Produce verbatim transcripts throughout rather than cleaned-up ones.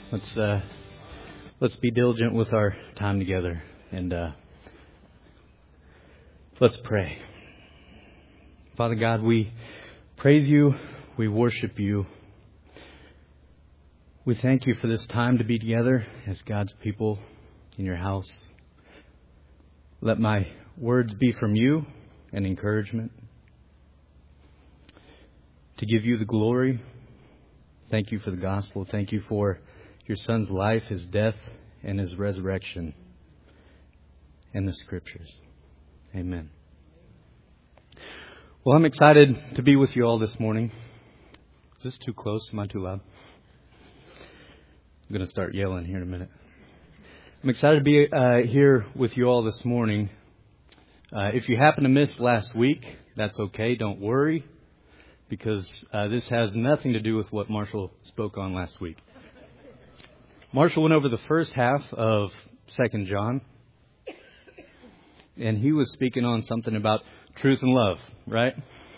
Let's uh, let's be diligent with our time together, and uh, let's pray. Father God, we praise you, we worship you. We thank you for this time to be together as God's people in your house. Let my words be from you and encouragement. To give you the glory. Thank you for the gospel. Thank you for your Son's life, his death, and his resurrection, and the Scriptures. Amen. Well, I'm excited to be with you all this morning. Is this too close? Am I too loud? I'm going to start yelling here in a minute. I'm excited to be uh, here with you all this morning. Uh, if you happen to miss last week, that's okay. Don't worry, because uh, this has nothing to do with what Marshall spoke on last week. Marshall went over the first half of Second John, and he was speaking on something about truth and love, right?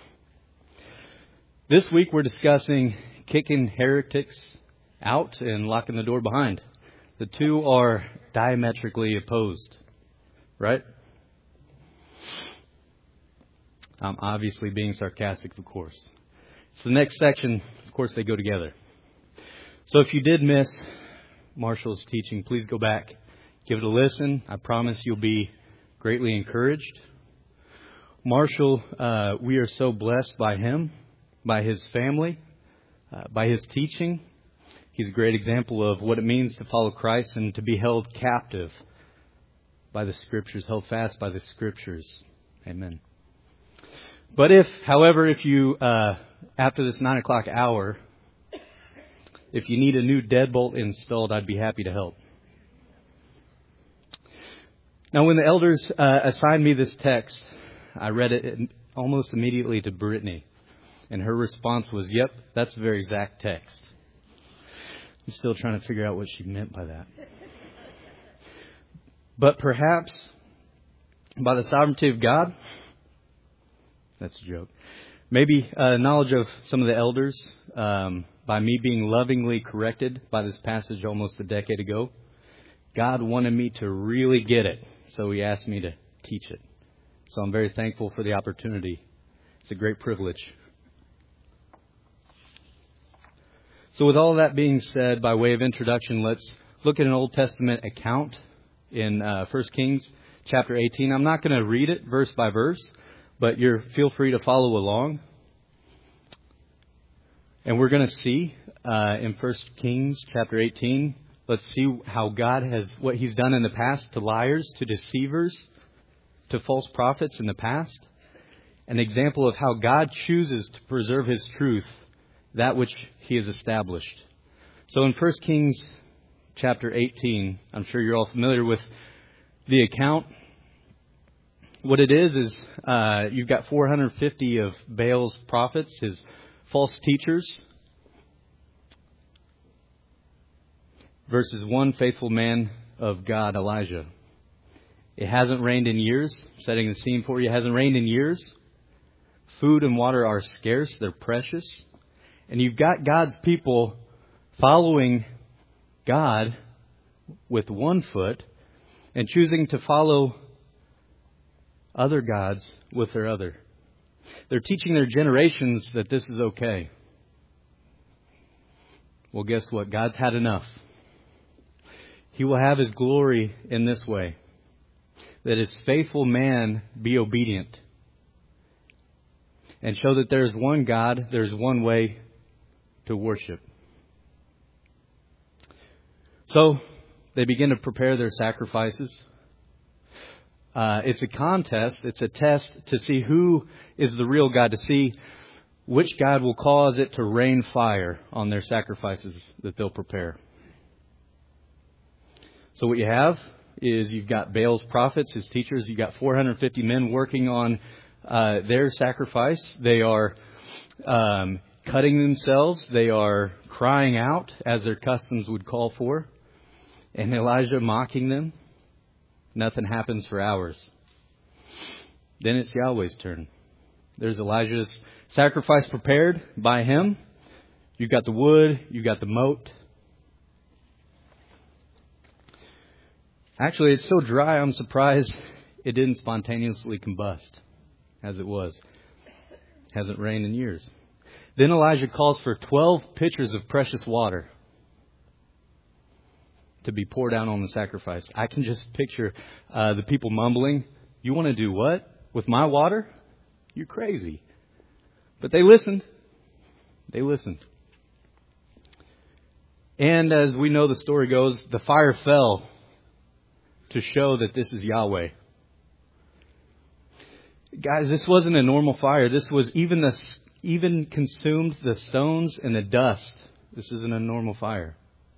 This week we're discussing kicking heretics out and locking the door behind. The two are diametrically opposed, right? I'm obviously being sarcastic, of course. So the next section, of course, they go together. So if you did miss Marshall's teaching, please go back, give it a listen. I promise you'll be greatly encouraged. Marshall, uh, we are so blessed by him, by his family, uh, by his teaching. He's a great example of what it means to follow Christ and to be held captive by the Scriptures, held fast by the Scriptures. Amen. But if, however, if you, uh, after this nine o'clock hour, if you need a new deadbolt installed, I'd be happy to help. Now, when the elders uh, assigned me this text, I read it almost immediately to Brittany. And her response was, yep, that's the very exact text. I'm still trying to figure out what she meant by that. But perhaps, by the sovereignty of God, that's a joke. Maybe uh, knowledge of some of the elders, um, by me being lovingly corrected by this passage almost a decade ago, God wanted me to really get it. So He asked me to teach it. So I'm very thankful for the opportunity. It's a great privilege. So with all that being said, by way of introduction, let's look at an Old Testament account in uh, First Kings chapter eighteen. I'm not going to read it verse by verse, but you're feel free to follow along. And we're going to see uh, in First Kings chapter eighteen, let's see how God has, what He's done in the past to liars, to deceivers, to false prophets in the past. An example of how God chooses to preserve His truth, that which He has established. So in First Kings chapter eighteen, I'm sure you're all familiar with the account. What it is is uh, you've got four hundred fifty of Baal's prophets, his false teachers, versus one faithful man of God, Elijah. It hasn't rained in years. Setting the scene for you, it hasn't rained in years. Food and water are scarce. They're precious. And you've got God's people following God with one foot and choosing to follow other gods with their other. They're teaching their generations that this is okay. Well, guess what? God's had enough. He will have His glory in this way, that His faithful man be obedient and show that there is one God, there's one way to worship. So they begin to prepare their sacrifices. Uh, it's a contest. It's a test to see who is the real God, to see which God will cause it to rain fire on their sacrifices that they'll prepare. So what you have is you've got Baal's prophets, his teachers. You've got four hundred fifty men working on uh, their sacrifice. They are um, cutting themselves. They are crying out as their customs would call for. And Elijah mocking them. Nothing happens for hours. Then it's Yahweh's turn. There's Elijah's sacrifice prepared by him. You've got the wood. You've got the moat. Actually, it's so dry, I'm surprised it didn't spontaneously combust as it was. It hasn't rained in years. Then Elijah calls for twelve pitchers of precious water to be poured out on the sacrifice. I can just picture uh, the people mumbling, "You want to do what? With my water? You're crazy." But they listened. They listened. And as we know the story goes, the fire fell to show that this is Yahweh. Guys, this wasn't a normal fire. This was even the even consumed the stones and the dust. This isn't a normal fire.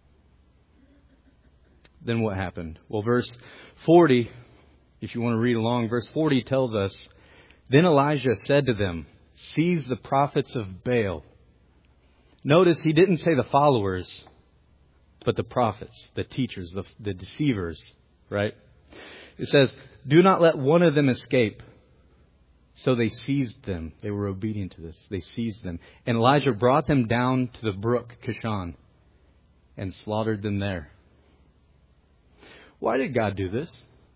Then what happened? Well, verse forty, if you want to read along, verse forty tells us, "Then Elijah said to them, 'Seize the prophets of Baal.'" Notice he didn't say the followers, but the prophets, the teachers, the, the deceivers, right? It says, "Do not let one of them escape." So they seized them. They were obedient to this. They seized them. And Elijah brought them down to the brook Kishon and slaughtered them there. Why did God do this?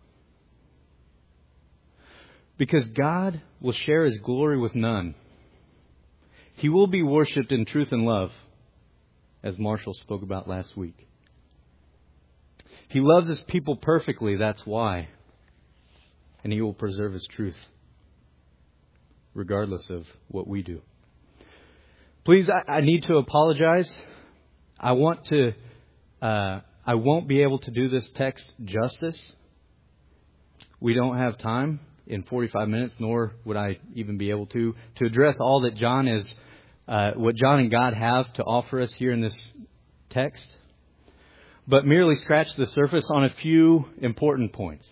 Because God will share His glory with none. He will be worshipped in truth and love, as Marshall spoke about last week. He loves His people perfectly, that's why. And He will preserve His truth, regardless of what we do. Please, I, I need to apologize. I want to... Uh, I won't be able to do this text justice. We don't have time in forty-five minutes, nor would I even be able to, to address all that John is, uh, what John and God have to offer us here in this text, but merely scratch the surface on a few important points.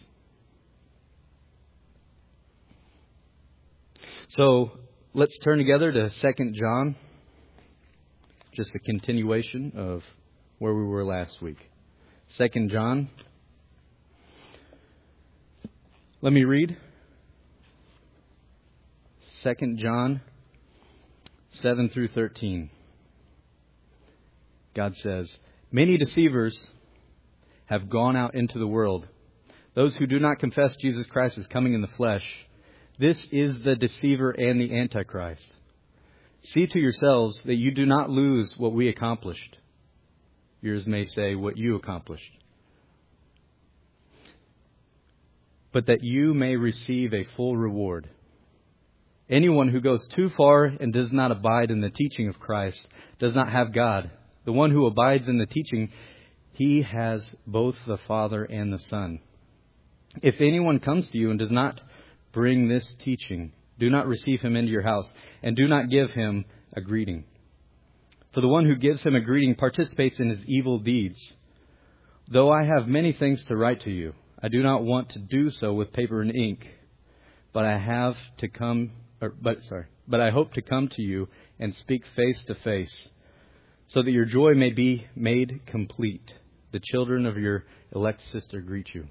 So let's turn together to Second John, just a continuation of where we were last week. Second John. Let me read. Second John seven through thirteen. God says, "Many deceivers have gone out into the world, those who do not confess Jesus Christ as coming in the flesh. This is the deceiver and the Antichrist. See to yourselves that you do not lose what we accomplished." Yours may say, "what you accomplished." "But that you may receive a full reward. Anyone who goes too far and does not abide in the teaching of Christ does not have God. The one who abides in the teaching, he has both the Father and the Son. If anyone comes to you and does not bring this teaching, do not receive him into your house, and do not give him a greeting. For the one who gives him a greeting participates in his evil deeds. Though I have many things to write to you, I do not want to do so with paper and ink, but I have to come, or, but sorry, but I hope to come to you and speak face to face, so that your joy may be made complete. The children of your elect sister greet you."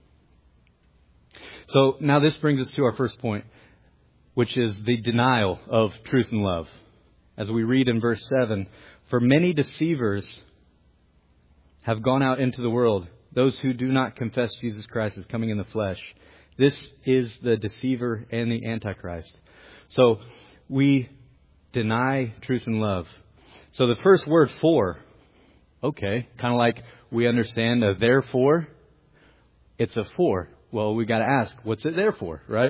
So now this brings us to our first point, which is the denial of truth and love. As we read in verse seven, "For many deceivers have gone out into the world, those who do not confess Jesus Christ as coming in the flesh. This is the deceiver and the Antichrist." So we deny truth and love. So the first word, "for," okay, kind of like we understand a therefore. It's a for. Well, we got to ask, what's it there for, right?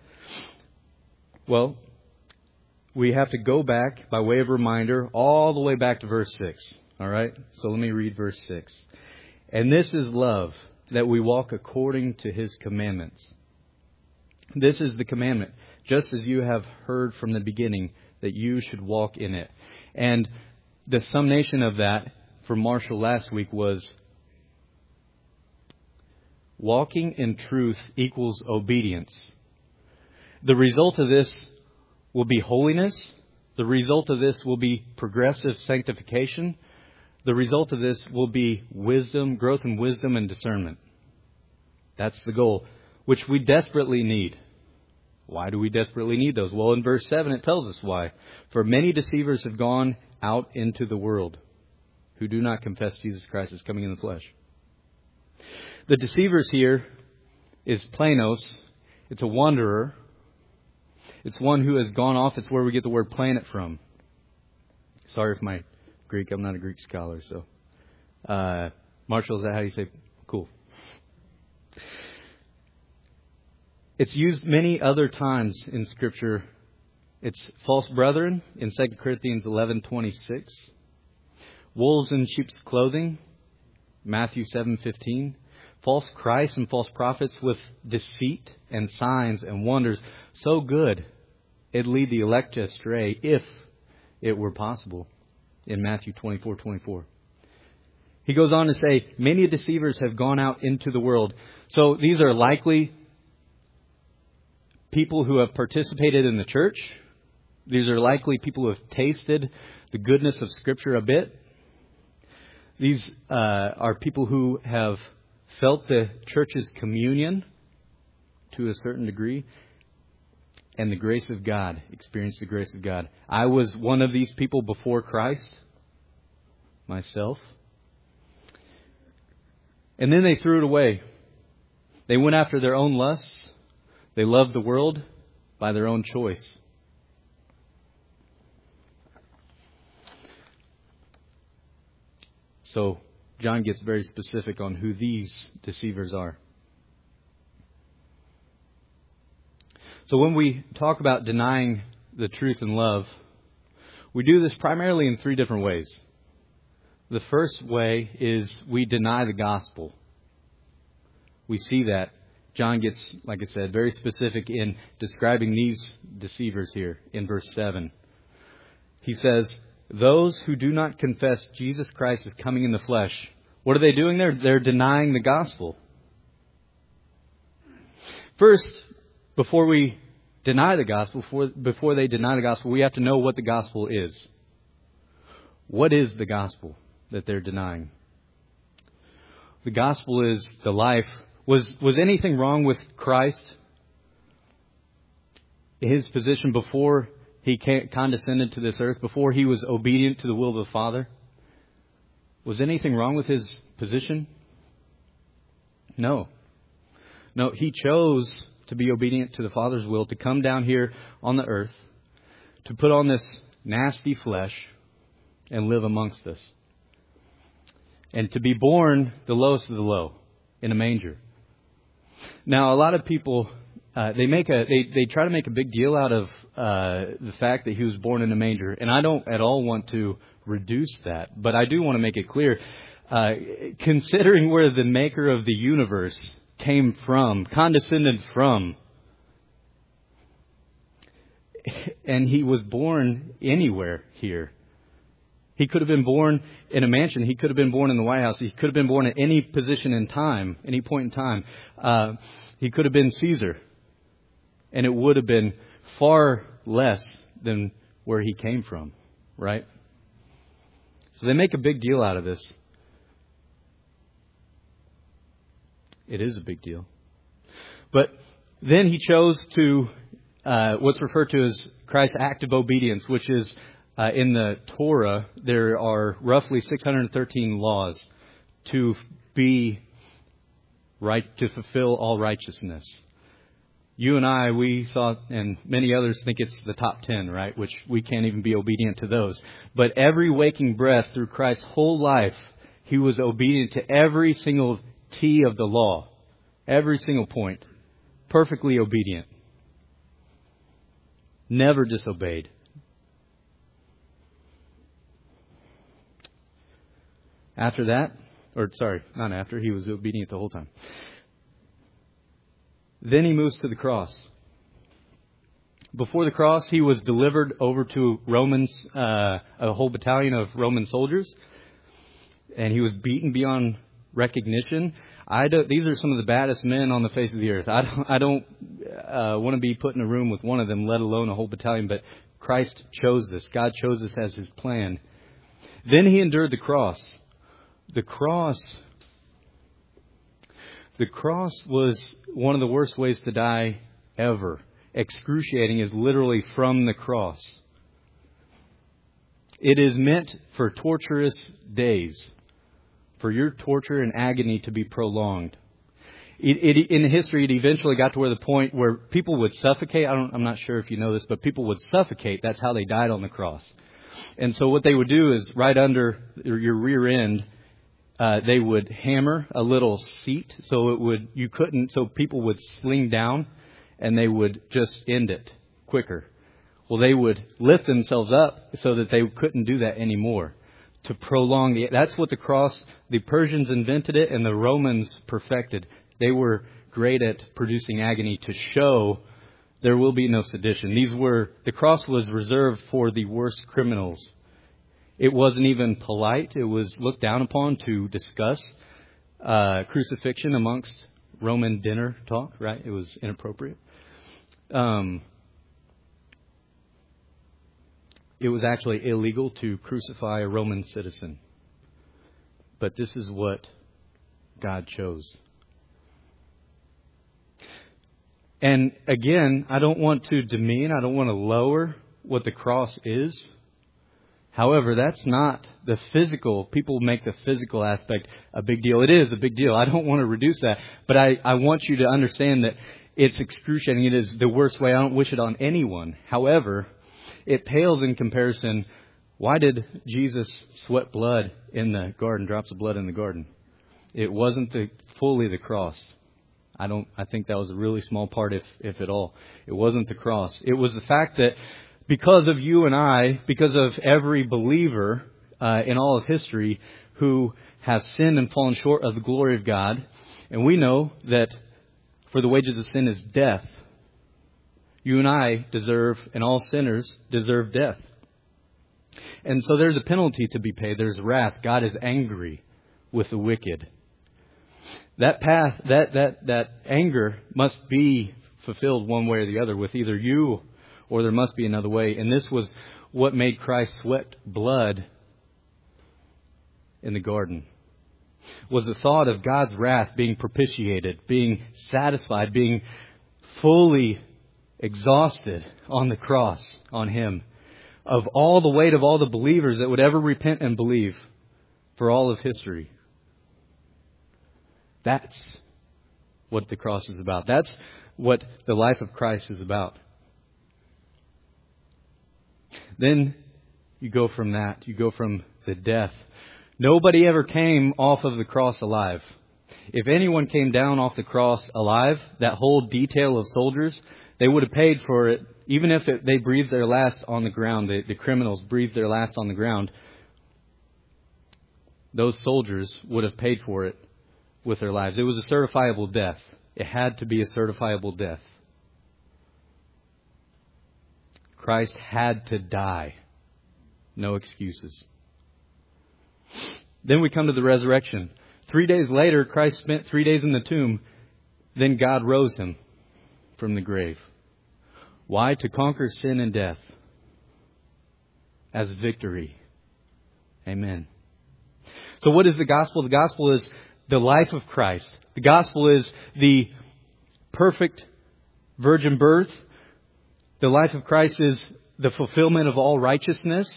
Well, we have to go back by way of reminder all the way back to verse six. All right. So let me read verse six. "And this is love, that we walk according to His commandments. This is the commandment, just as you have heard from the beginning, that you should walk in it." And the summation of that for Marshall last week was, walking in truth equals obedience. The result of this will be holiness. The result of this will be progressive sanctification. The result of this will be wisdom, growth in wisdom and discernment. That's the goal, which we desperately need. Why do we desperately need those? Well, in verse seven, it tells us why. "For many deceivers have gone out into the world, who do not confess Jesus Christ as coming in the flesh." The deceivers here is planos. It's a wanderer. It's one who has gone off. It's where we get the word planet from. Sorry for my Greek. I'm not a Greek scholar. So, uh, Marshall, is that how you say cool? It's used many other times in Scripture. It's false brethren in Second Corinthians eleven twenty-six. Wolves in sheep's clothing, Matthew seven fifteen. False Christs and false prophets with deceit and signs and wonders so good it'd lead the elect astray if it were possible, in Matthew twenty-four twenty-four. He goes on to say, many deceivers have gone out into the world. So these are likely people who have participated in the church. These are likely people who have tasted the goodness of Scripture a bit. These uh, are people who have felt the church's communion to a certain degree and the grace of God, experienced the grace of God. I was one of these people before Christ, myself. And then they threw it away. They went after their own lusts. They loved the world by their own choice. So John gets very specific on who these deceivers are. So when we talk about denying the truth in love, we do this primarily in three different ways. The first way is we deny the gospel. We see that. John gets, like I said, very specific in describing these deceivers here in verse seven. He says, those who do not confess Jesus Christ is coming in the flesh. What are they doing there? They're denying the gospel. First, before we deny the gospel, before, before they deny the gospel, we have to know what the gospel is. What is the gospel that they're denying? The gospel is the life. Was, was anything wrong with Christ? His position before He condescended to this earth, before He was obedient to the will of the Father? Was anything wrong with His position? No. No, He chose to be obedient to the Father's will, to come down here on the earth, to put on this nasty flesh and live amongst us. And to be born the lowest of the low in a manger. Now, a lot of people, uh, they make a they, they try to make a big deal out of uh, the fact that He was born in a manger. And I don't at all want to reduce that. But I do want to make it clear, uh, considering where the maker of the universe came from, condescended from, and He was born anywhere here. He could have been born in a mansion. He could have been born in the White House. He could have been born at any position in time, any point in time. Uh, he could have been Caesar. And it would have been far less than where He came from, right? So they make a big deal out of this. It is a big deal. But then He chose to, uh, what's referred to as Christ's act of obedience, which is Uh, in the Torah, there are roughly six hundred thirteen laws to be right, to fulfill all righteousness. You and I, we thought, and many others think it's the top ten, right? Which we can't even be obedient to those. But every waking breath through Christ's whole life, He was obedient to every single T of the law. Every single point. Perfectly obedient. Never disobeyed. After that, or sorry, not after, He was obedient the whole time. Then He moves to the cross. Before the cross, He was delivered over to Romans, uh, a whole battalion of Roman soldiers. And He was beaten beyond recognition. I don't, these are some of the baddest men on the face of the earth. I don't, I don't uh, want to be put in a room with one of them, let alone a whole battalion. But Christ chose this. God chose this as His plan. Then He endured the cross. The cross, the cross was one of the worst ways to die ever. Excruciating is literally from the cross. It is meant for torturous days. for your torture and agony to be prolonged. It, it, in history, it eventually got to where the point where people would suffocate. I don't, I'm not sure if you know this, but people would suffocate. That's how they died on the cross. And so what they would do is right under your rear end, uh, they would hammer a little seat so it would you couldn't so people would sling down and they would just end it quicker. Well, they would lift themselves up so that they couldn't do that anymore. To prolong the that's what the cross, the Persians invented it and the Romans perfected. They were great at producing agony to show there will be no sedition. These were the cross was reserved for the worst criminals. It wasn't even polite. It was looked down upon to discuss uh, crucifixion amongst Roman dinner talk. Right? It was inappropriate. Um, it was actually illegal to crucify a Roman citizen. But this is what God chose. And again, I don't want to demean, I don't want to lower what the cross is. However, that's not the physical. People make the physical aspect a big deal. It is a big deal. I don't want to reduce that. But I, I want you to understand that it's excruciating. It is the worst way. I don't wish it on anyone. However, it pales in comparison. Why did Jesus sweat blood in the garden, drops of blood in the garden? It wasn't the, fully the cross. I don't. I think that was a really small part, if if at all. It wasn't the cross. It was the fact that because of you and I, because of every believer uh, in all of history who have sinned and fallen short of the glory of God, and we know that for the wages of sin is death. You and I deserve, and all sinners deserve death. And so there's a penalty to be paid. There's wrath. God is angry with the wicked. That path, that, that, that anger must be fulfilled one way or the other with either you or there must be another way. And this was what made Christ sweat blood in the garden. Was the thought of God's wrath being propitiated, being satisfied, being fully exhausted on the cross on Him. Of all the weight of all the believers that would ever repent and believe for all of history. That's what the cross is about. That's what the life of Christ is about. Then you go from that. You go from the death. Nobody ever came off of the cross alive. If anyone came down off the cross alive, that whole detail of soldiers, they would have paid for it. Even if it, they breathed their last on the ground, the, the criminals breathed their last on the ground, those soldiers would have paid for it with their lives. It was a certifiable death. It had to be a certifiable death. Christ had to die. No excuses. Then we come to the resurrection. Three days later, Christ spent three days in the tomb. Then God rose Him from the grave. Why? To conquer sin and death as victory. Amen. So what is the gospel? The gospel is the life of Christ. The gospel is the perfect virgin birth. The life of Christ is the fulfillment of all righteousness.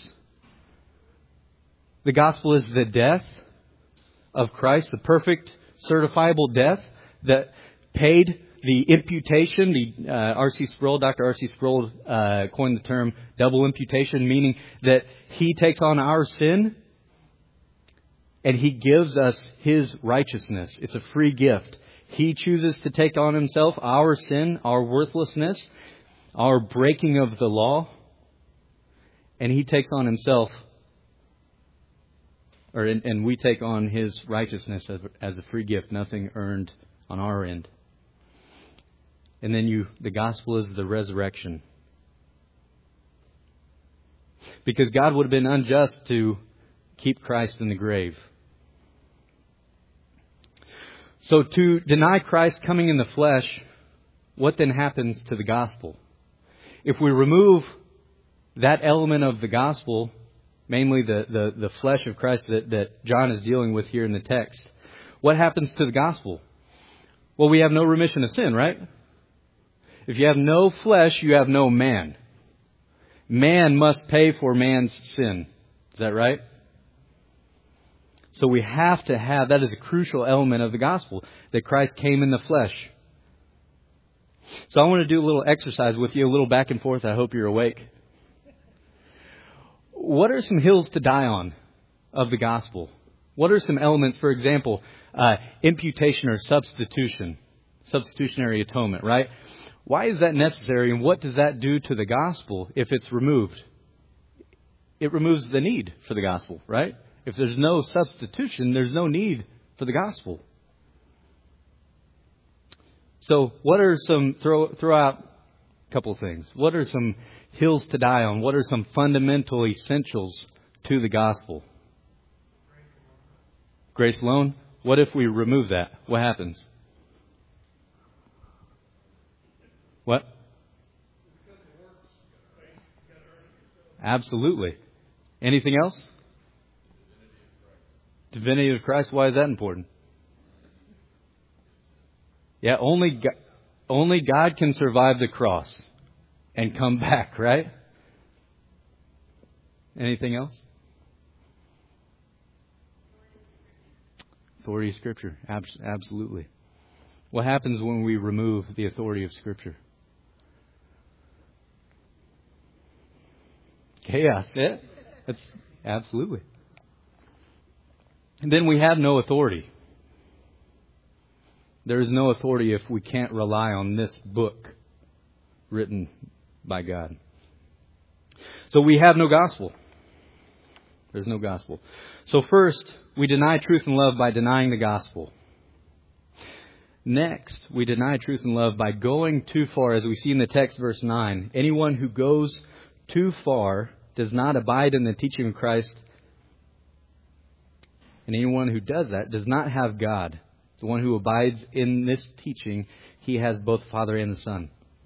The gospel is the death of Christ, the perfect certifiable death that paid the imputation. The uh, R C Sproul, Doctor R C Sproul uh, coined the term double imputation, meaning that He takes on our sin and He gives us His righteousness. It's a free gift. He chooses to take on Himself our sin, our worthlessness, our breaking of the law, and He takes on Himself, or and we take on His righteousness as, as a free gift, nothing earned on our end. And then you, the gospel is the resurrection. Because God would have been unjust to keep Christ in the grave. So to deny Christ coming in the flesh, what then happens to the gospel? If we remove that element of the gospel, mainly the, the, the flesh of Christ that, that John is dealing with here in the text, what happens to the gospel? Well, we have no remission of sin, right? If you have no flesh, you have no man. Man must pay for man's sin. Is that right? So we have to have, that is a crucial element of the gospel, that Christ came in the flesh. So I want to do a little exercise with you, a little back and forth. I hope you're awake. What are some hills to die on of the gospel? What are some elements, for example, uh, imputation or substitution, substitutionary atonement, right? Why is that necessary, and what does that do to the gospel if it's removed? It removes the need for the gospel, right? If there's no substitution, there's no need for the gospel. So what are some, throw, throw out a couple of things. What are some hills to die on? What are some fundamental essentials to the gospel? Grace alone. What if we remove that? What happens? What? Absolutely. Anything else? Divinity of Christ. Why is that important? Yeah, only God, only God can survive the cross and come back, right? Anything else? Authority of Scripture. Abs- absolutely. What happens when we remove the authority of Scripture? Chaos. Yeah, that's absolutely. And then we have no authority. There is no authority if we can't rely on this book written by God. So we have no gospel. There's no gospel. So first, we deny truth and love by denying the gospel. Next, we deny truth and love by going too far, as we see in the text, verse nine. Anyone who goes too far does not abide in the teaching of Christ. And anyone who does that does not have God. The one who abides in this teaching, he has both the Father and the Son.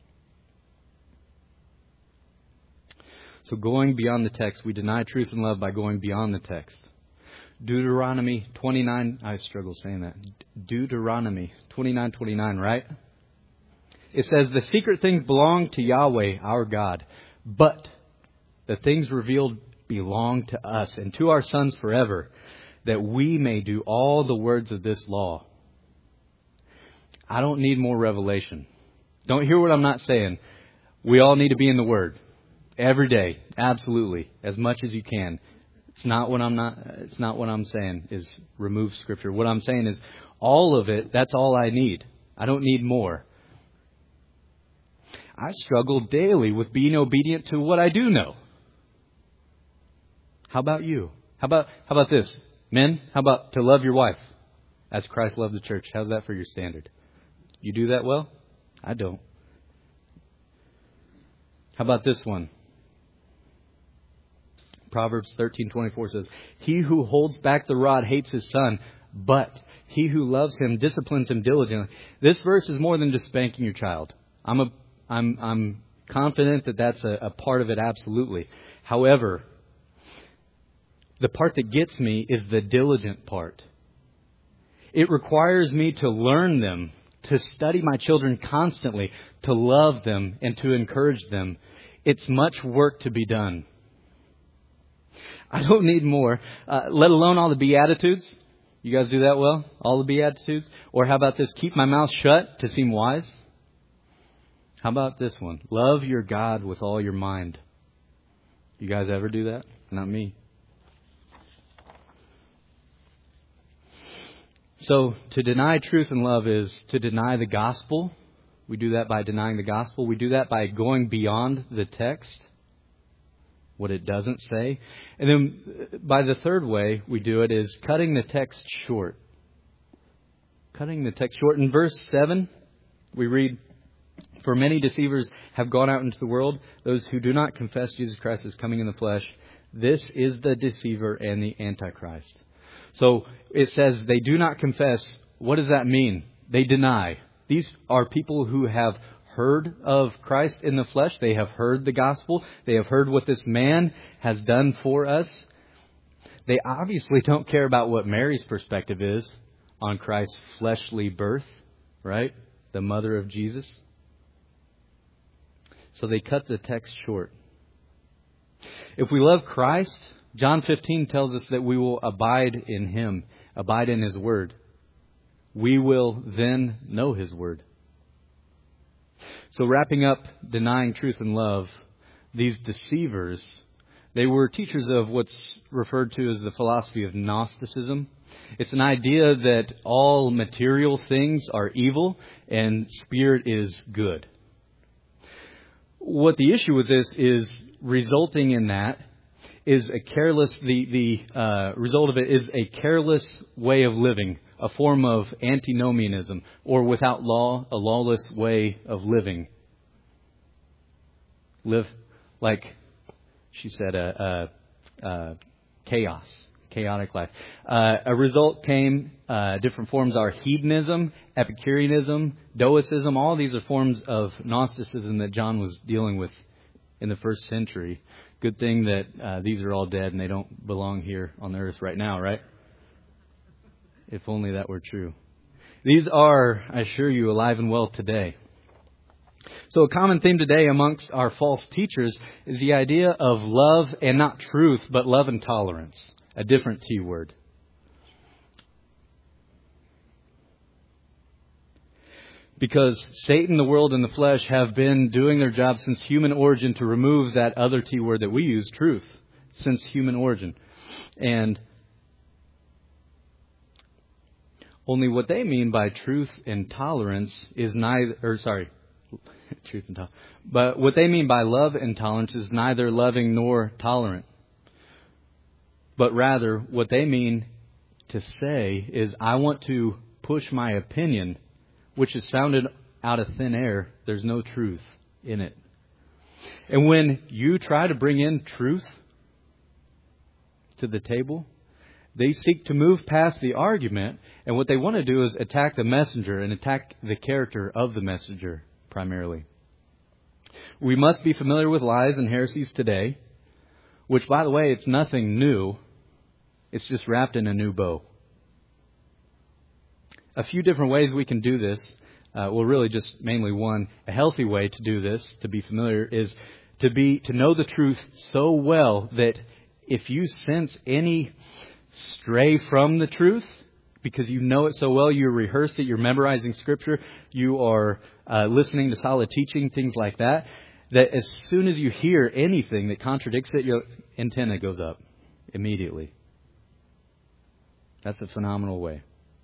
So going beyond the text, we deny truth and love by going beyond the text. Deuteronomy twenty-nine, I struggle saying that. Deuteronomy twenty-nine twenty-nine, right? It says, the secret things belong to Yahweh, our God, but the things revealed belong to us and to our sons forever, that we may do all the words of this law. I don't need more revelation. Don't hear what I'm not saying. We all need to be in the Word every day, absolutely, as much as you can. It's not what I'm not. It's not what I'm saying is remove Scripture. What I'm saying is all of it. That's all I need. I don't need more. I struggle daily with being obedient to what I do know. How about you? How about how about this, men? How about to love your wife as Christ loved the church? How's that for your standard? You do that well? I don't. How about this one? Proverbs thirteen twenty-four says, he who holds back the rod hates his son, but he who loves him disciplines him diligently. This verse is more than just spanking your child. I'm a, I'm, I'm confident that that's a, a part of it, absolutely. However, the part that gets me is the diligent part. It requires me to learn them, to study my children constantly, to love them and to encourage them. It's much work to be done. I don't need more, uh, let alone all the Beatitudes. You guys do that well? All the Beatitudes? Or how about this? Keep my mouth shut to seem wise. How about this one? Love your God with all your mind. You guys ever do that? Not me. So to deny truth and love is to deny the gospel. We do that by denying the gospel. We do that by going beyond the text, what it doesn't say. And then by the third way we do it is cutting the text short. Cutting the text short. In verse seven, we read, for many deceivers have gone out into the world, those who do not confess Jesus Christ as coming in the flesh. This is the deceiver and the Antichrist. So it says they do not confess. What does that mean? They deny. These are people who have heard of Christ in the flesh. They have heard the gospel. They have heard what this man has done for us. They obviously don't care about what Mary's perspective is on Christ's fleshly birth, right? The mother of Jesus. So they cut the text short. If we love Christ, John fifteen tells us that we will abide in Him, abide in His Word. We will then know His Word. So wrapping up denying truth and love, these deceivers, they were teachers of what's referred to as the philosophy of Gnosticism. It's an idea that all material things are evil and spirit is good. What the issue with this is resulting in that is a careless, the, the uh, result of it is a careless way of living, a form of antinomianism, or without law, a lawless way of living. Live like, she said, a, a, a chaos, chaotic life. Uh, a result came, uh, different forms are hedonism, Epicureanism, Stoicism. All these are forms of Gnosticism that John was dealing with in the first century. Good thing that uh, these are all dead and they don't belong here on the earth right now, right? If only that were true. These are, I assure you, alive and well today. So a common theme today amongst our false teachers is the idea of love and not truth, but love and tolerance. A different T word. Because Satan, the world, and the flesh have been doing their job since human origin to remove that other T word that we use, truth, since human origin. And only what they mean by truth and tolerance is neither, or sorry, truth and tolerance. But what they mean by love and tolerance is neither loving nor tolerant. But rather, what they mean to say is, I want to push my opinion, which is founded out of thin air. There's no truth in it. And when you try to bring in truth to the table, they seek to move past the argument, and what they want to do is attack the messenger and attack the character of the messenger primarily. We must be familiar with lies and heresies today, which, by the way, it's nothing new. It's just wrapped in a new bow. A few different ways we can do this. Uh, well, really just mainly one. A healthy way to do this, to be familiar, is to be to know the truth so well that if you sense any stray from the truth, because you know it so well, you rehearsed it, you're memorizing Scripture, you are uh, listening to solid teaching, things like that, that as soon as you hear anything that contradicts it, your antenna goes up immediately. That's a phenomenal way.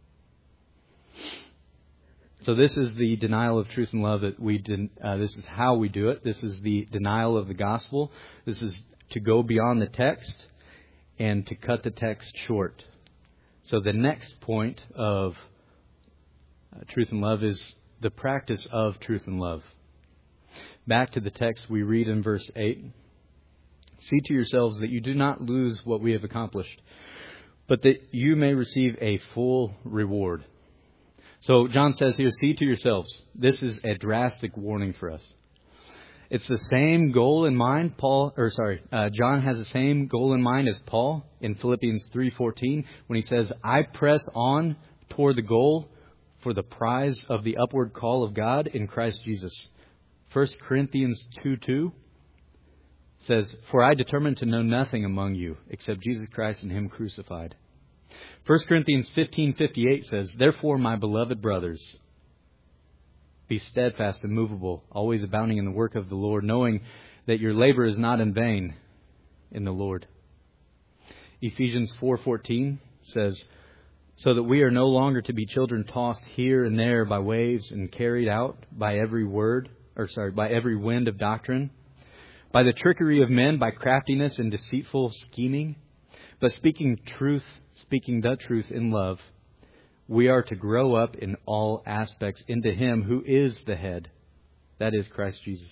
So this is the denial of truth and love that we did. Uh, this is how we do it. This is the denial of the gospel. This is to go beyond the text and to cut the text short. So the next point of uh, truth and love is the practice of truth and love. Back to the text, we read in verse eight. See to yourselves that you do not lose what we have accomplished, but that you may receive a full reward. So John says here, see to yourselves. This is a drastic warning for us. It's the same goal in mind. Paul, or sorry, uh, John has the same goal in mind as Paul in Philippians three fourteen when he says, I press on toward the goal for the prize of the upward call of God in Christ Jesus. First Corinthians two two says, for I determined to know nothing among you except Jesus Christ and Him crucified. First Corinthians fifteen fifty-eight says, therefore, my beloved brothers, be steadfast and immovable, always abounding in the work of the Lord, knowing that your labor is not in vain in the Lord. Ephesians four fourteen says, so that we are no longer to be children tossed here and there by waves and carried out by every word, or sorry, by every wind of doctrine, by the trickery of men, by craftiness and deceitful scheming, but speaking truth, speaking the truth in love, we are to grow up in all aspects into Him who is the head. That is Christ Jesus.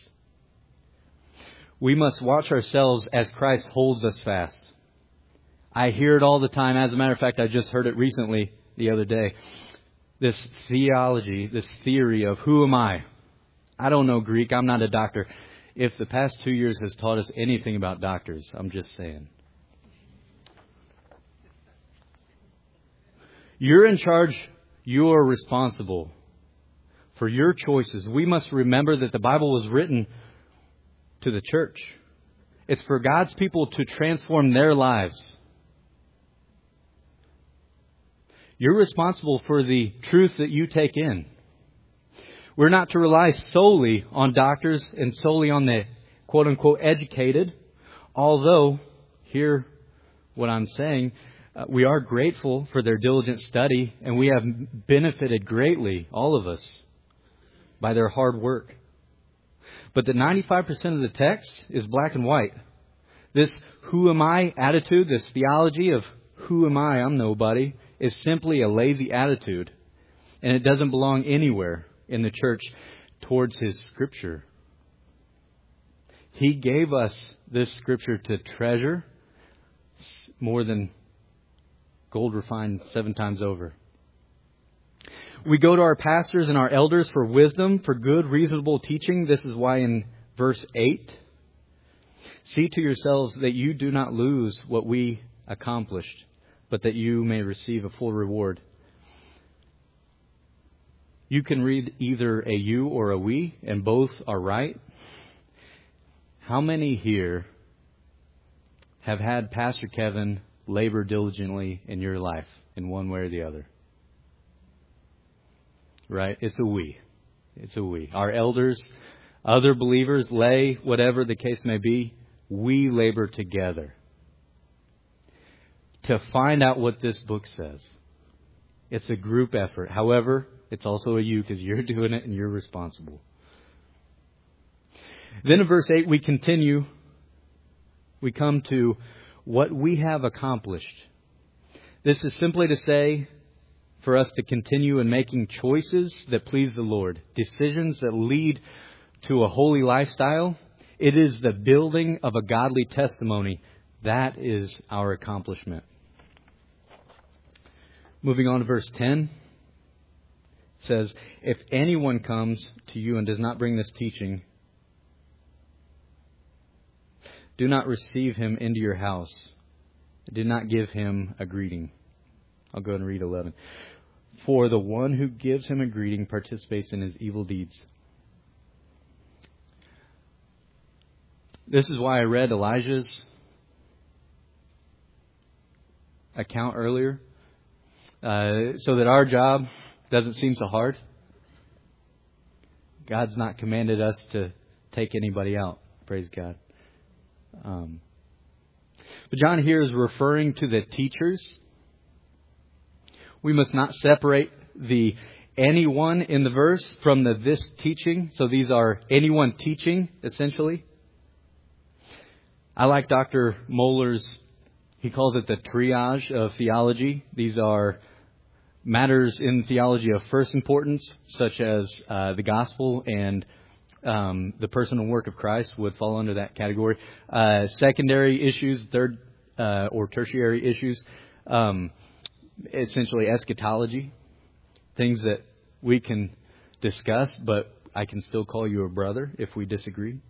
We must watch ourselves as Christ holds us fast. I hear it all the time. As a matter of fact, I just heard it recently the other day. This theology, this theory of who am I? I don't know Greek. I'm not a doctor. If the past two years has taught us anything about doctors, I'm just saying. You're in charge. You are responsible for your choices. We must remember that the Bible was written to the church. It's for God's people to transform their lives. You're responsible for the truth that you take in. We're not to rely solely on doctors and solely on the quote-unquote educated. Although, hear what I'm saying, uh, we are grateful for their diligent study, and we have benefited greatly, all of us, by their hard work. But the ninety-five percent of the text is black and white. This who am I attitude, this theology of who am I, I'm nobody, is simply a lazy attitude. And it doesn't belong anywhere in the church towards His Scripture. He gave us this Scripture to treasure more than gold refined seven times over. We go to our pastors and our elders for wisdom, for good, reasonable teaching. This is why in verse eight, see to yourselves that you do not lose what we accomplished, but that you may receive a full reward. You can read either a you or a we, and both are right. How many here have had Pastor Kevin labor diligently in your life in one way or the other? Right? It's a we. It's a we. Our elders, other believers, lay, whatever the case may be, we labor together to find out what this book says. It's a group effort. However, it's also a you because you're doing it and you're responsible. Then in verse eight, we continue. We come to what we have accomplished. This is simply to say for us to continue in making choices that please the Lord, decisions that lead to a holy lifestyle. It is the building of a godly testimony. That is our accomplishment. Moving on to verse ten. It says, if anyone comes to you and does not bring this teaching, do not receive him into your house. Do not give him a greeting. I'll go ahead and read eleven. For the one who gives him a greeting participates in his evil deeds. This is why I read Elijah's account earlier, uh, so that our job doesn't seem so hard. God's not commanded us to take anybody out. Praise God. Um, but John here is referring to the teachers. We must not separate the anyone in the verse from the this teaching. So these are anyone teaching, essentially. I like Doctor Mohler's, he calls it the triage of theology. These are matters in theology of first importance, such as uh, the gospel and um, the person and work of Christ would fall under that category. Uh, secondary issues, third uh, or tertiary issues, um, essentially eschatology, things that we can discuss, but I can still call you a brother if we disagree.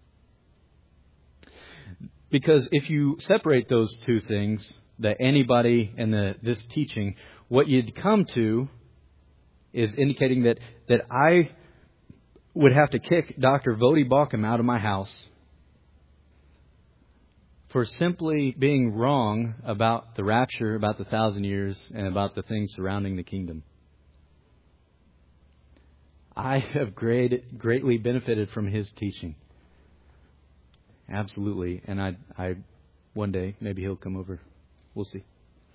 Because if you separate those two things, the anybody and the this teaching, what you'd come to is indicating that, that I would have to kick Doctor Vodi Balkum out of my house for simply being wrong about the rapture, about the thousand years, and about the things surrounding the kingdom. I have great, greatly benefited from his teaching. Absolutely. And I, I, one day, maybe he'll come over. We'll see.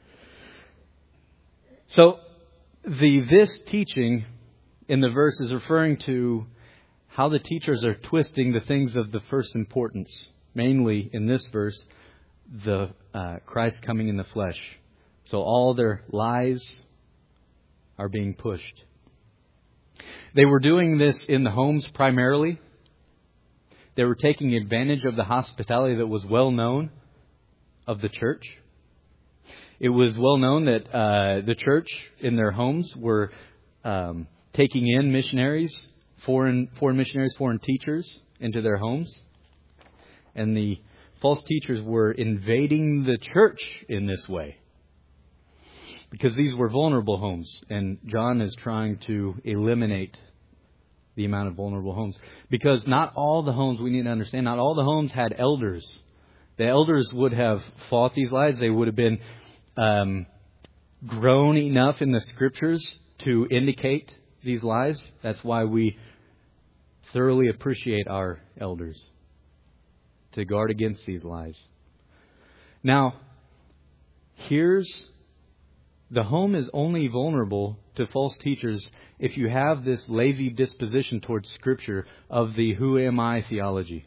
So, the this teaching in the verse is referring to how the teachers are twisting the things of the first importance. Mainly, in this verse, the uh, Christ coming in the flesh. So all their lies are being pushed. They were doing this in the homes primarily. They were taking advantage of the hospitality that was well known of the church. It was well known that uh, the church in their homes were um, taking in missionaries, foreign foreign missionaries, foreign teachers into their homes. And the false teachers were invading the church in this way. Because these were vulnerable homes. And John is trying to eliminate the amount of vulnerable homes. Because not all the homes, we need to understand, not all the homes had elders The elders would have fought these lies. They would have been um, grown enough in the Scriptures to indicate these lies. That's why we thoroughly appreciate our elders, to guard against these lies. Now, here's the home is only vulnerable to false teachers if you have this lazy disposition towards Scripture of the who am I theology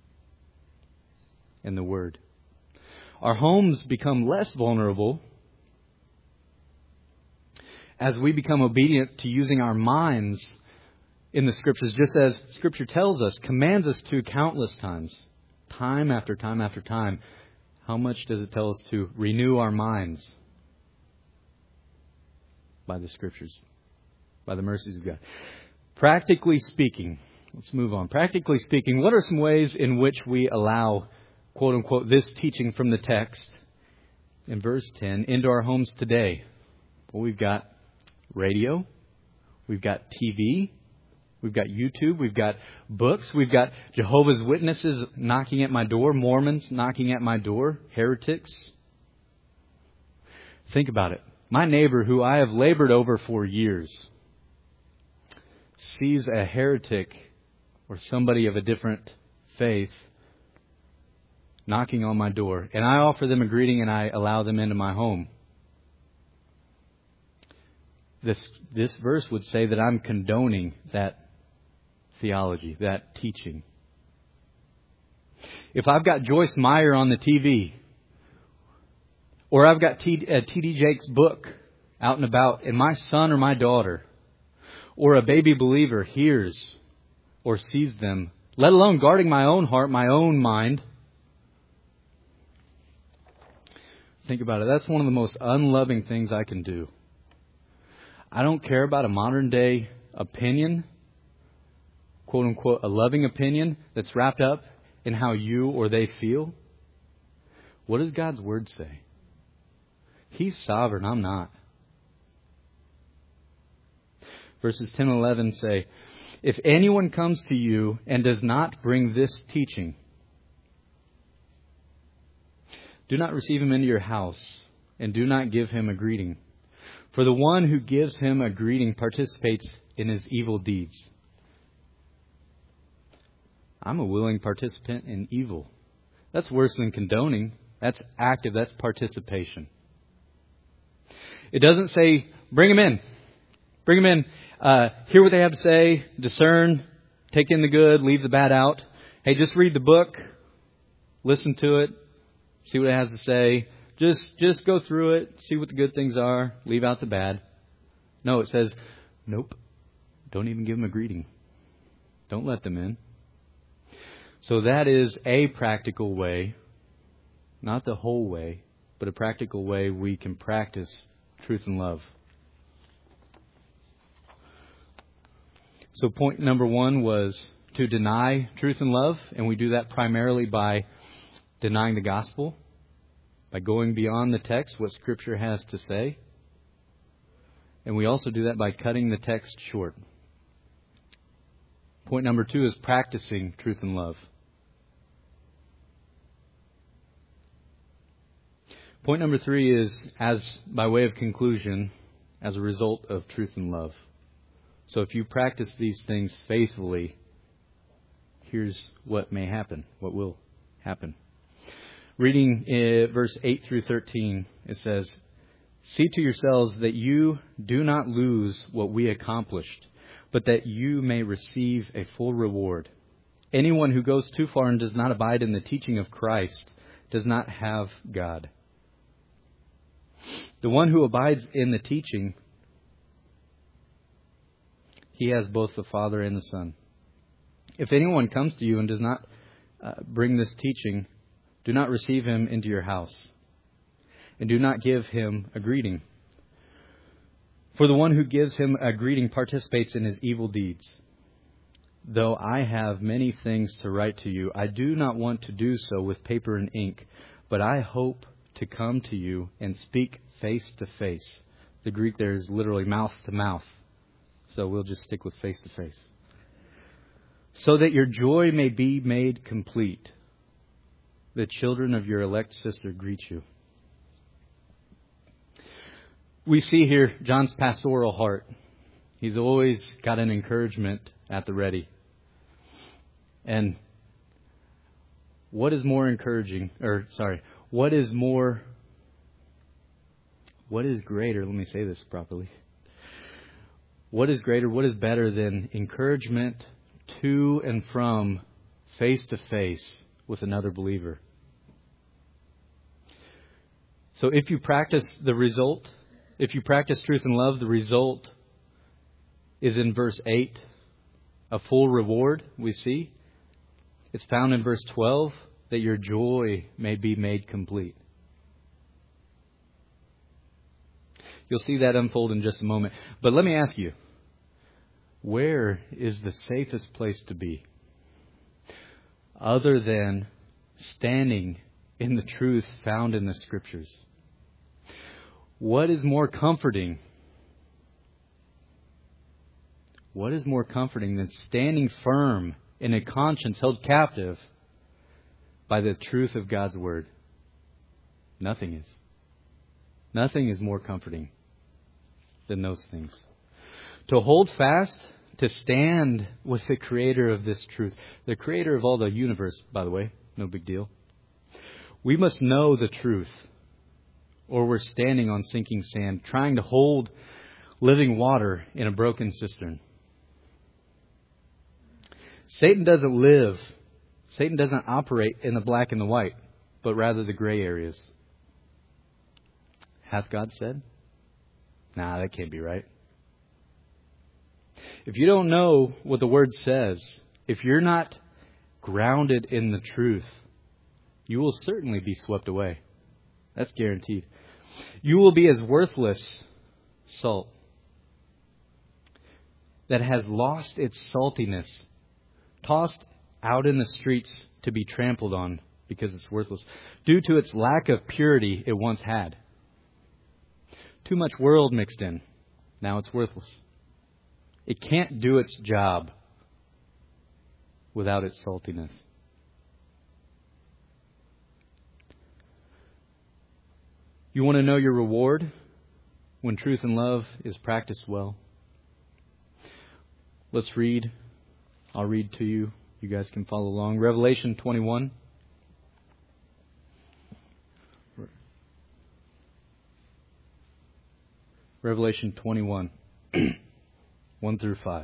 and the Word. Our homes become less vulnerable as we become obedient to using our minds in the Scriptures, just as Scripture tells us, commands us to countless times, time after time after time. How much does it tell us to renew our minds? By the Scriptures, by the mercies of God. Practically speaking, let's move on. Practically speaking, what are some ways in which we allow, quote unquote, this teaching from the text in verse ten into our homes today? Well, we've got radio, we've got T V, we've got YouTube, we've got books, we've got Jehovah's Witnesses knocking at my door, Mormons knocking at my door, heretics. Think about it. My neighbor, who I have labored over for years, sees a heretic or somebody of a different faith knocking on my door, and I offer them a greeting and I allow them into my home. This this verse would say that I'm condoning that theology, that teaching. If I've got Joyce Meyer on the T V, or I've got T D Jake's book out and about, and my son or my daughter or a baby believer hears or sees them, let alone guarding my own heart, my own mind. Think about it. That's one of the most unloving things I can do. I don't care about a modern day opinion, quote unquote, a loving opinion that's wrapped up in how you or they feel. What does God's Word say? He's sovereign, I'm not. Verses ten and eleven say, if anyone comes to you and does not bring this teaching, do not receive him into your house, and do not give him a greeting. For the one who gives him a greeting participates in his evil deeds. I'm a willing participant in evil. That's worse than condoning. That's active. That's participation. It doesn't say, bring them in. Bring them in. Uh, hear what they have to say. Discern. Take in the good. Leave the bad out. Hey, just read the book. Listen to it. See what it has to say. Just, just go through it. See what the good things are. Leave out the bad. No, it says, nope. Don't even give them a greeting. Don't let them in. So that is a practical way, not the whole way, but a practical way we can practice truth and love. So point number one was to deny truth and love, and we do that primarily by denying the gospel, by going beyond the text, what Scripture has to say. And we also do that by cutting the text short. Point number two is practicing truth and love. Point number three is, as by way of conclusion, as a result of truth and love. So if you practice these things faithfully, here's what may happen, what will happen. Reading uh, verse eight through thirteen, it says, see to yourselves that you do not lose what we accomplished, but that you may receive a full reward. Anyone who goes too far and does not abide in the teaching of Christ does not have God. The one who abides in the teaching, he has both the Father and the Son. If anyone comes to you and does not uh, bring this teaching, do not receive him into your house, and do not give him a greeting. For the one who gives him a greeting participates in his evil deeds. Though I have many things to write to you, I do not want to do so with paper and ink, but I hope to come to you and speak face to face. The Greek there is literally mouth to mouth. So we'll just stick with face to face. So that your joy may be made complete. the children of your elect sister greet you. We see here John's pastoral heart. He's always got an encouragement at the ready. And what is more encouraging, or sorry, what is more, what is greater, let me say this properly. What is greater, what is better than encouragement to and from, face to face with another believer? So if you practice the result, if you practice truth and love, the result is in verse eight, a full reward, we see. It's found in verse twelve, that your joy may be made complete. You'll see that unfold in just a moment. But let me ask you, where is the safest place to be other than standing in the truth found in the Scriptures? What is more comforting? What is more comforting than standing firm in a conscience held captive by the truth of God's Word? Nothing is. Nothing is more comforting than those things. To hold fast, to stand with the Creator of this truth, the Creator of all the universe, by the way, no big deal. We must know the truth, or we're standing on sinking sand, trying to hold living water in a broken cistern. Satan doesn't live, Satan doesn't operate in the black and the white, but rather the gray areas. Hath God said? Nah, that can't be right. If you don't know what the Word says, if you're not grounded in the truth, you will certainly be swept away. That's guaranteed. You will be as worthless salt that has lost its saltiness, tossed out in the streets to be trampled on because it's worthless, due to its lack of purity it once had. Too much world mixed in. Now it's worthless. It can't do its job without its saltiness. You want to know your reward when truth and love is practiced well? Let's read. I'll read to you. You guys can follow along. Revelation twenty-one. Revelation twenty-one, one through five.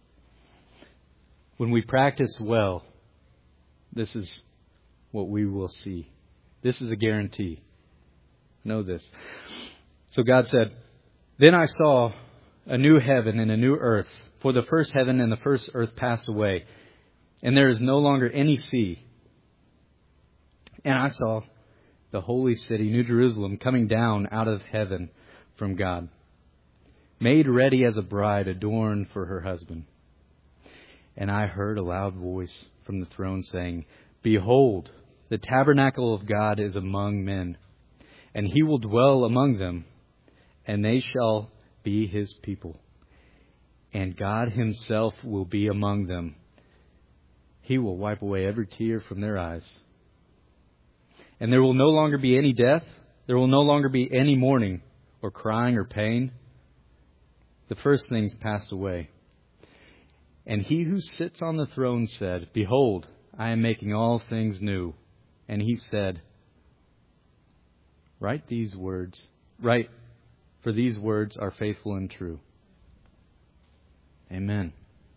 When we practice well, this is what we will see. This is a guarantee. Know this. So God said, "Then I saw a new heaven and a new earth, for the first heaven and the first earth passed away, and there is no longer any sea. And I saw the holy city, New Jerusalem, coming down out of heaven from God, made ready as a bride adorned for her husband. And I heard a loud voice from the throne saying, 'Behold, the tabernacle of God is among men, and He will dwell among them, and they shall be His people. And God Himself will be among them. He will wipe away every tear from their eyes. And there will no longer be any death. There will no longer be any mourning or crying or pain. The first things passed away.' And He who sits on the throne said, 'Behold, I am making all things new.' And He said, 'Write these words, write, for these words are faithful and true.'" Amen.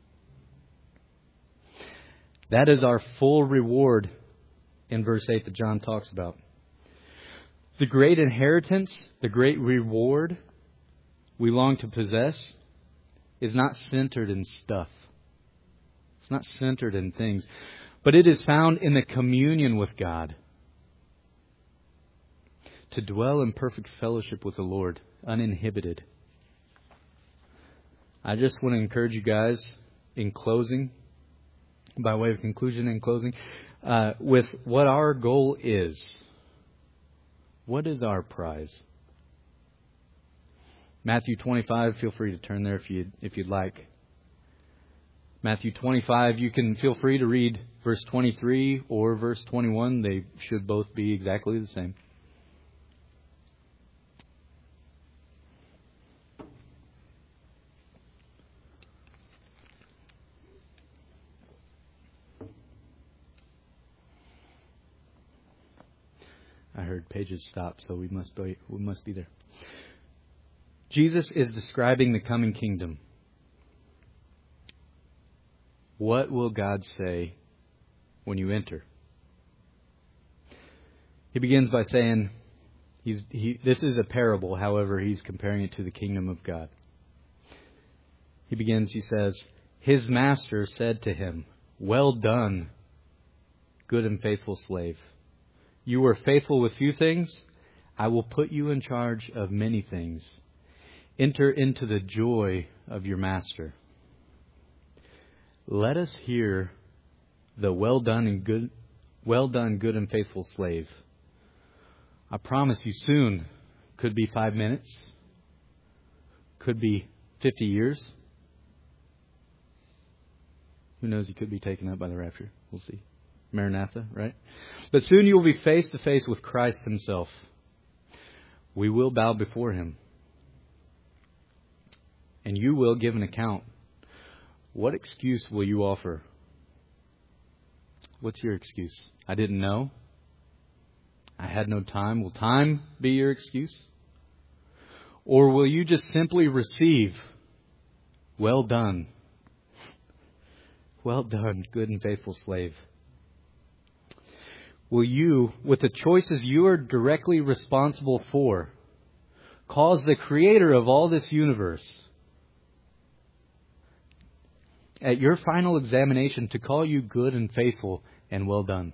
That is our full reward in verse eight that John talks about. The great inheritance, the great reward we long to possess is not centered in stuff. It's not centered in things, but it is found in the communion with God. To dwell in perfect fellowship with the Lord, uninhibited. I just want to encourage you guys in closing, by way of conclusion and closing, uh, with what our goal is. What is our prize? Matthew twenty-five, feel free to turn there if you'd, if you'd like. Matthew twenty-five, you can feel free to read verse twenty-three or verse twenty-one. They should both be exactly the same. I heard pages stop, so we must be, we must be there. Jesus is describing the coming kingdom. What will God say when you enter? He begins by saying, he's, he, this is a parable, however, he's comparing it to the kingdom of God. He begins, he says, His master said to him, "Well done, good and faithful slave. You were faithful with few things. I will put you in charge of many things. Enter into the joy of your master." Let us hear the well done and good, well done, good and faithful slave. I promise you soon, could be five minutes, could be fifty years. Who knows, he could be taken up by the rapture. We'll see. Maranatha, right? But soon you will be face to face with Christ Himself. We will bow before Him. And you will give an account. What excuse will you offer? What's your excuse? I didn't know. I had no time. Will time be your excuse? Or will you just simply receive, "Well done. Well done, good and faithful slave"? Will you, with the choices you are directly responsible for, cause the Creator of all this universe at your final examination to call you good and faithful and well done?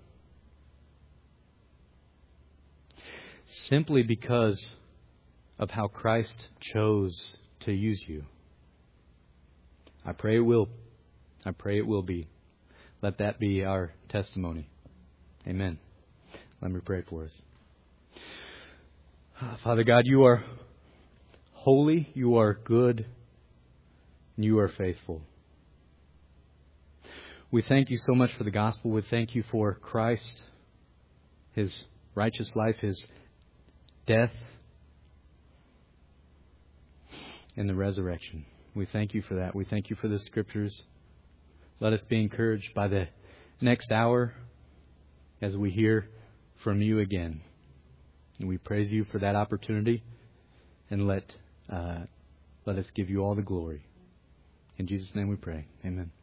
Simply because of how Christ chose to use you. I pray it will. I pray it will be. Let that be our testimony. Amen. Let me pray for us. Father God, You are holy, You are good, and You are faithful. We thank You so much for the gospel. We thank You for Christ, His righteous life, His death, and the resurrection. We thank You for that. We thank You for the Scriptures. Let us be encouraged by the next hour as we hear from You again. And we praise You for that opportunity, and let uh, let us give You all the glory. In Jesus' name we pray. Amen.